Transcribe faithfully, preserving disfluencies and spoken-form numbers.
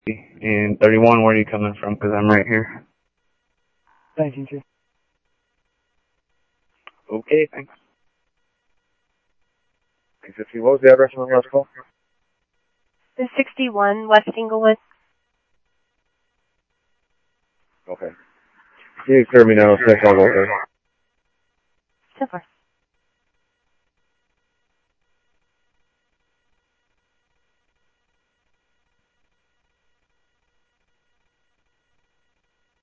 And thirty-one, where are you coming from? Because I'm right here. nineteen two. Okay, thanks. six fifty, what was the address on the last call? The sixty-one West Inglewood. Okay. You can clear me now, six, I'll go there. Super.